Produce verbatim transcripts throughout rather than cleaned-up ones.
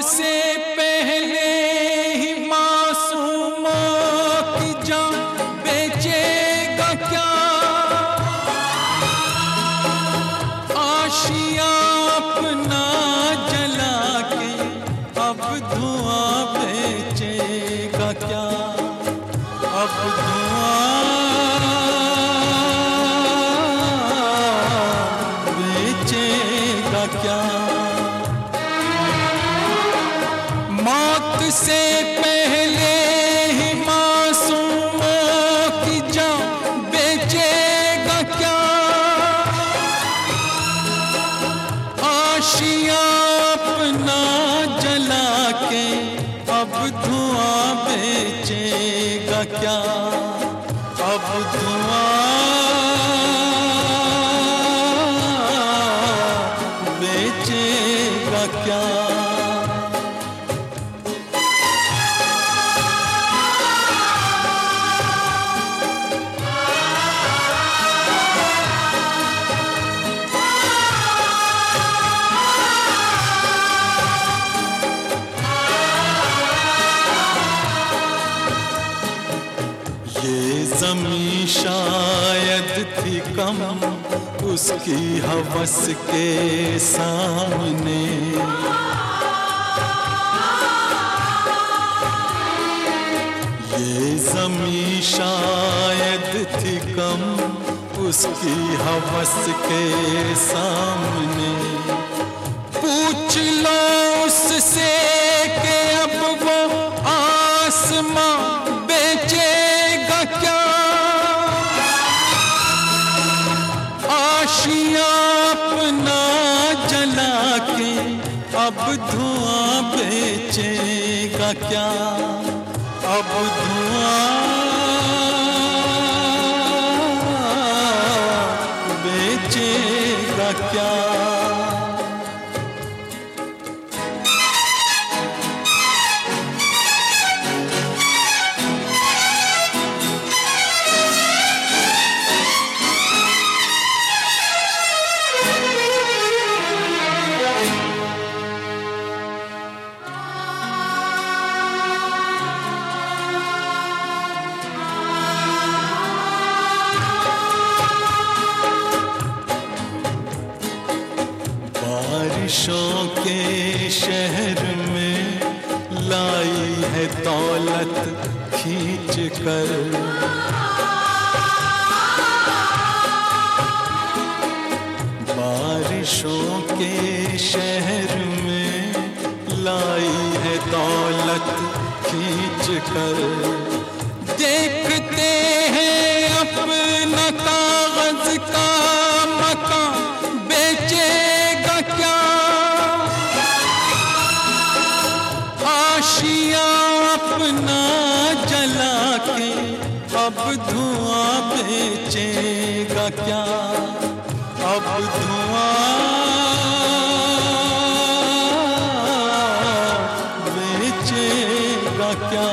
से पहले ही मासूमों की जान बेचेगा क्या? आशिया अपना जला के अब धुआं बेचेगा क्या? अब धुआं बेचेगा क्या? मौत से पहले ही मासूमों की जान बेचेगा क्या? आशिया अपना जला के अब धुआं बेचेगा क्या? अब धुआं बेचेगा क्या? ज़मीं शायद थी कम उसकी हवस के सामने, ये ज़मीं शायद थी कम उसकी हवस के सामने। पूछ लो उससे कि अब वो आसमां बेचेगा क्या? आशिया अपना जला के अब धुआं बेचेगा क्या? अब धुआं बेचेगा क्या? बारिशों के शहर में लाई है दौलत खींच कर, बारिशों के शहर में लाई है दौलत खींच कर। देखते हैं अपना कागज का मकान बेचेगा क्या? आशिया अपना जला के अब धुआं बेचेगा क्या? अब धुआं बेचेगा क्या?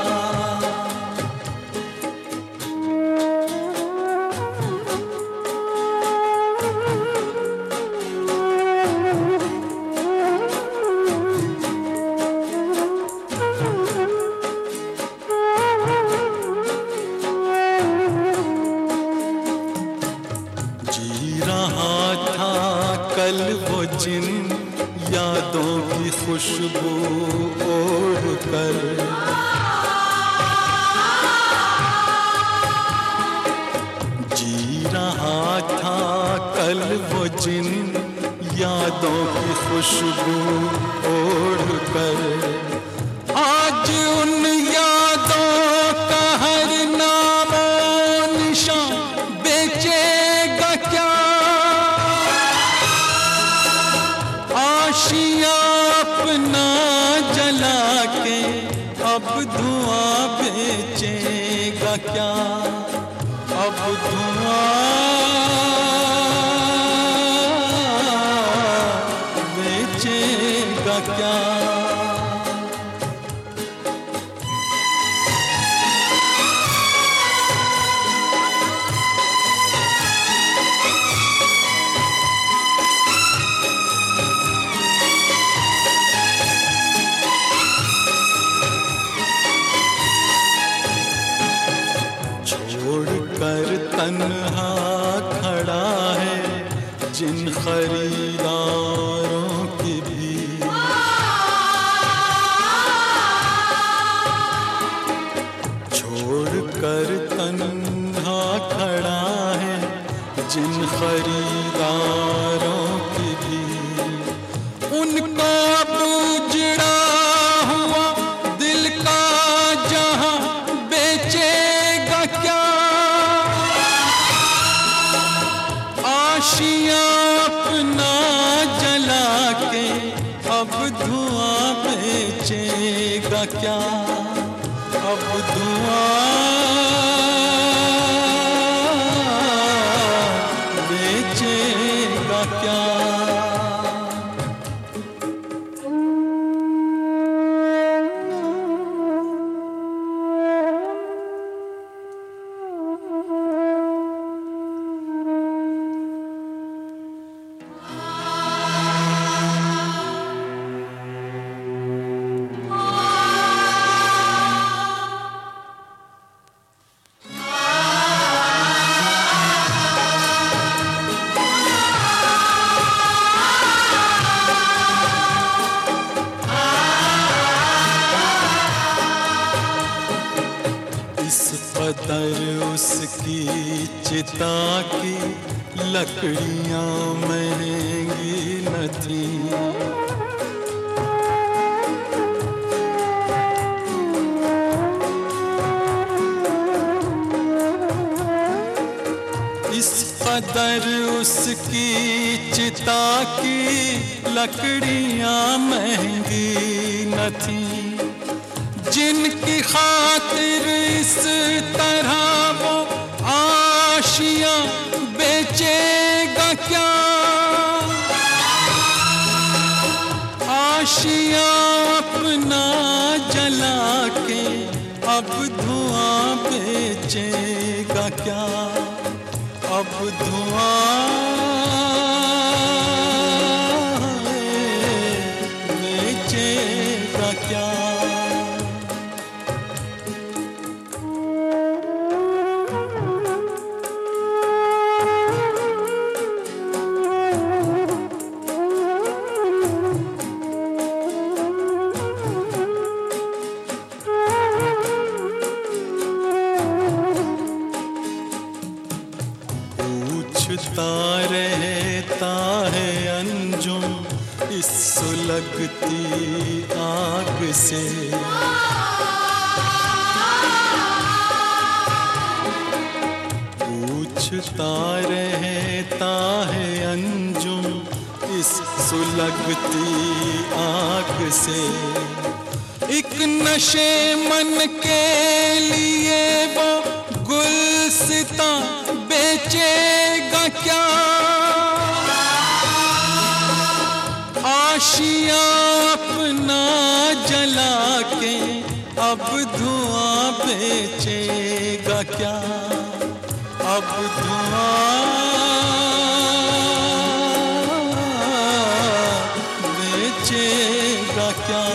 कल वो जिन यादों की खुशबू ओढ़ कर, जी रहा था कल वो जिन यादों की खुशबू ओढ़ कर। आज उन यादों का हर नामो निशान बेचेगा क्या? आशिया अपना जला के अब धुआं बेचेगा क्या? अब धुआं बेचेगा क्या? जिन खरीदारों की भी छोड़ कर तन्हा खड़ा है, जिन खरीदारों की भी उनको उजड़ा हुआ दिल का जहां बेचेगा क्या। आशियां अपना जला के अब धुआं बेचेगा क्या, अब धुआं बेचेगा क्या। कदर उसकी चिता की लकड़ियां महंगी न थी, इस कदर उसकी चिता की लकड़ियां महंगी न थी, जिनकी खातिर इस तरह वो आशियां बेचेगा क्या। आशियां अपना जला के अब धुआं बेचेगा क्या, अब धुआं बेचेगा क्या। पूछता रहता है अंजुम इस सुलगती आग से, पूछता रहता है अंजुम इस सुलगती आग से, एक नशे मन के लिए वो गुलसिता बेचेगा क्या। आशियां अपना जला के अब धुआं बेचेगा क्या, अब धुआं बेचेगा क्या।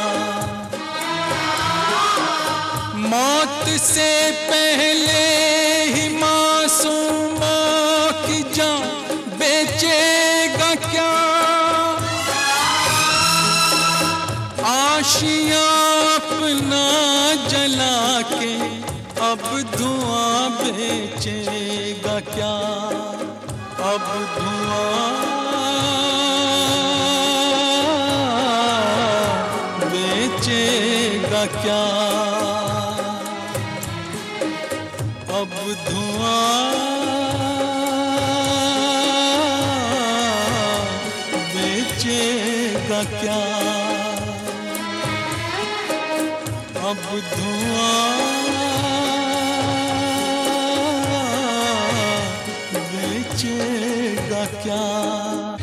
मौत से पहले ही मासूमों की जान बेचेगा क्या। आशियां अपना जला के अब धुआं बेचेगा क्या, अब धुआं बेचेगा क्या, अब धुआं बेचेगा क्या, अब धुआं बेचेगा क्या।